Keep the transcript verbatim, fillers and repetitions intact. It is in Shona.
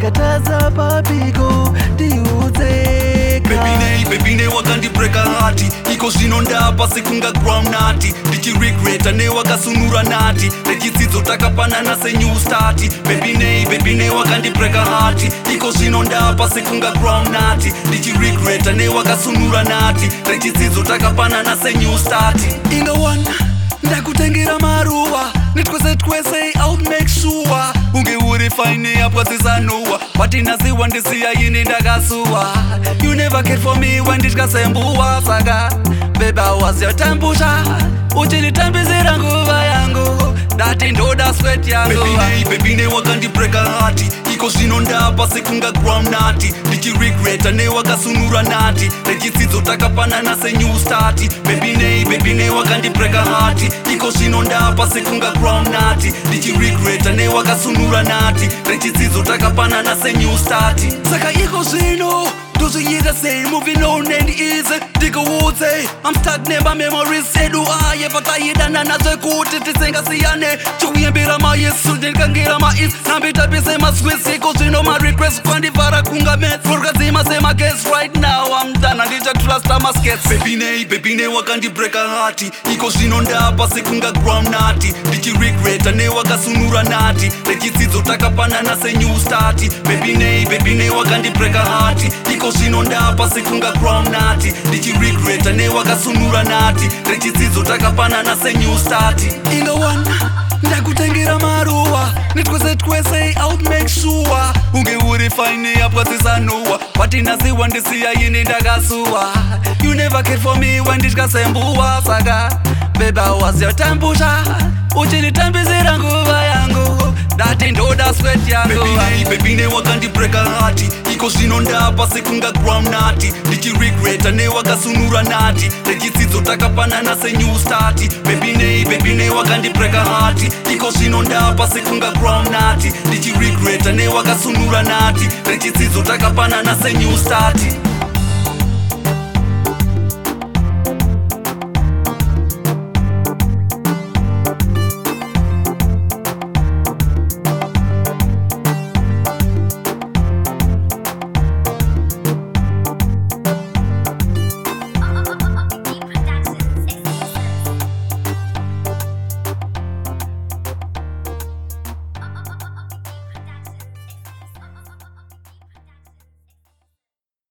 ndakataza papiko ndiudze. Baby nei, baby nei wakandibreaka hati iko zvino ndapa sekunga groundnut ndichiregreta newakasunura nati nechidzidzo takapanana senew start. Baby nei, baby nei wakandibreaka hati iko zvino ndapa sekunga groundnut ndichiregreta newakasunura nati nechidzidzo takapanana senew start. Ingowana ndakutengera maruva netwese twese I'll make sure unge uri fine yapwasisanowa watinasiwa ndisiya ini ndakasuwa. You never cared for me when ndikasembuwa saka baby I was your tempusha uchititambizira nguva yangu ndati ndoda sweat yangu. Baby nei, baby nei wakandibreaka hati iko zvino ndapa sekunga groundnut ndichiregreta newakasunura nati nechidzidzo takapanana senew start. Baby nei, baby nei wakandibreaka hati iko zvino ndapa sekunga groundnut ndichiregreta newakasunura nati nechidzidzo takapanana senew start. Saka iko zvino ndozviita sei moving on and easy ndikuudze I'm stuck nema memories edu aye pataidana nazvekuti tisingasiyane chiuyembera mayesu ndikangira mais nambitapise maswis iko zvino marequest kwandivhara kunga mets forukadzima semagets right now I'm done handichatrusta maskets. Baby nei, baby nei wakandibreaka hati iko zvino ndapa sekunga groundnut ndichiregreta newakasunura nati nechidzidzo takapanana senew start. Baby nei, baby nei wakandibreaka hati iko zvino ndapa sekunga groundnut ndichiregreta newakasunura nati nechidzidzo takapanana senew start. Ingowana ndakutengera maruva netwese twese I'll make sure unge uri fine yapwasisanowa watinasiwa ndisiya ini ndakasuwa. You never cared for me when ndikasembuwa saka baby I was your tempusha uchititambizira nguva yangu ndati ndoda sweat yangu. Baby nei, baby nei wakandibreaka hati iko zvino ndapa sekunga groundnut ndichiregreta newakasunura nati nechidzidzo takapanana senew start. Baby nei, baby nei wakandibreaka hati iko zvino ndapa sekunga groundnut ndichiregreta newakasunura nati nechidzidzo takapanana senew start.